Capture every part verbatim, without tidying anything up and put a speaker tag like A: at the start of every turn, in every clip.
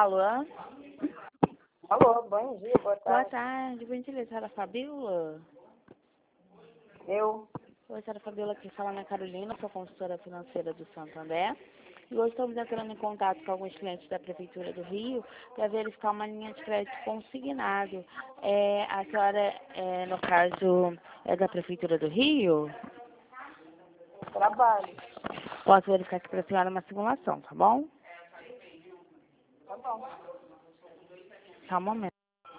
A: Alô?
B: Alô, bom dia, boa tarde.
A: Boa tarde, bom dia, senhora Fabiola.
B: Eu?
A: Oi, senhora Fabiola, aqui fala Ana Carolina, sou consultora financeira do Santander. E hoje estamos entrando em contato com alguns clientes da Prefeitura do Rio para verificar uma linha de crédito consignado. É, a senhora, é, no caso, é da Prefeitura do Rio?
B: Trabalho.
A: Posso verificar aqui para a senhora uma simulação, tá bom?
B: Tá bom.
A: Só um momento.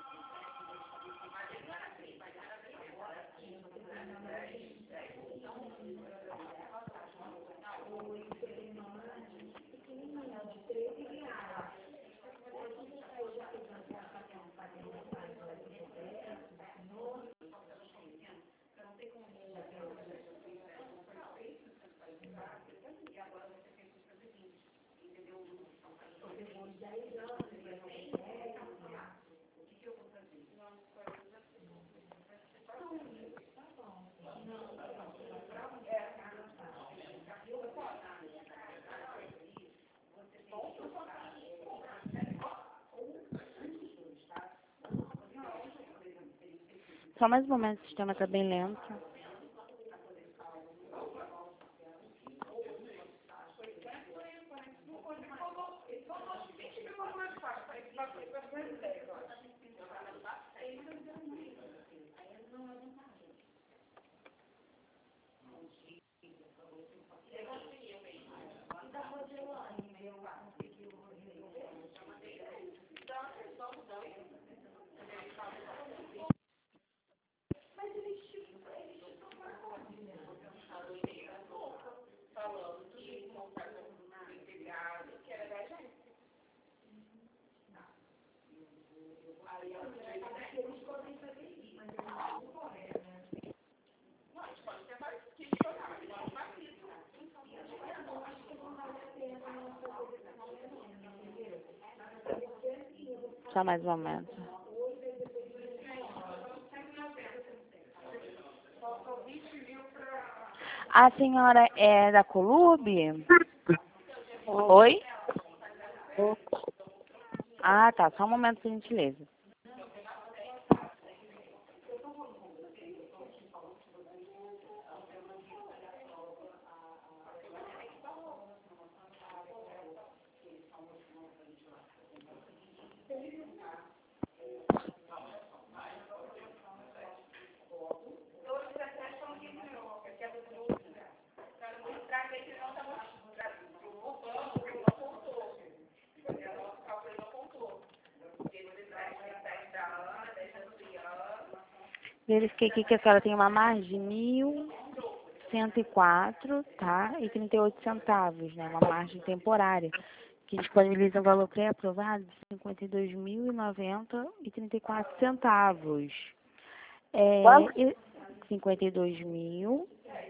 A: Só mais um momento, o sistema está bem lento. Só mais um momento. A senhora é da Colube? Oi? Ah, tá. Só um momento, por gentileza. Verifiquei aqui que a senhora tem uma margem de mil cento e quatro, tá? E trinta e oito centavos, né? Uma margem temporária, que disponibiliza um valor pré-aprovado de cinquenta e dois mil e noventa e trinta e quatro centavos. É, e cinquenta e dois mil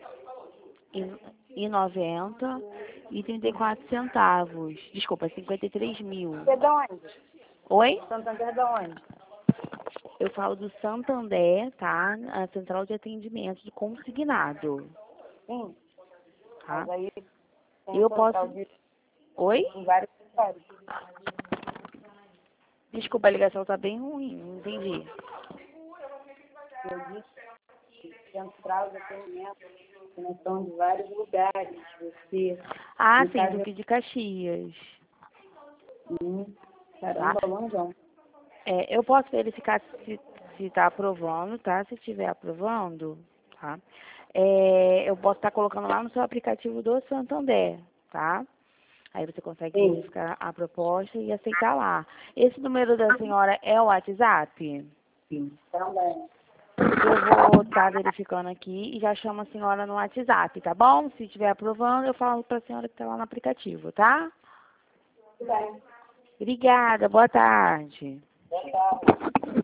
A: e noventa e trinta e quatro centavos. Desculpa, cinquenta e três mil.
B: Você é de onde?
A: Oi?
B: Santander de onde?
A: Eu falo do Santander, tá? A central de atendimento de consignado,
B: Sim.
A: tá?
B: Mas aí tem
A: Eu
B: central
A: posso...
B: de
A: Oi?
B: em vários estados.
A: Desculpa, a ligação tá bem ruim, não entendi.
B: Eu disse central de atendimento, que nós estamos de vários lugares. Você,
A: Ah,
B: no
A: sim,
B: caso,
A: Duque de Caxias,
B: hum,
A: tá?
B: caramba, longeão.
A: É, eu posso verificar se se tá aprovando, tá? Se estiver aprovando, tá? É, eu posso estar colocando lá no seu aplicativo do Santander, tá? Aí você consegue
B: Sim.
A: verificar a proposta e aceitar lá. Esse número da senhora é o WhatsApp?
B: Sim. Também.
A: Eu vou estar verificando aqui e já chamo a senhora no WhatsApp, tá bom? Se estiver aprovando, eu falo para a senhora que está lá no aplicativo, tá?
B: Tudo bem.
A: Obrigada, boa tarde.
B: Boa tarde.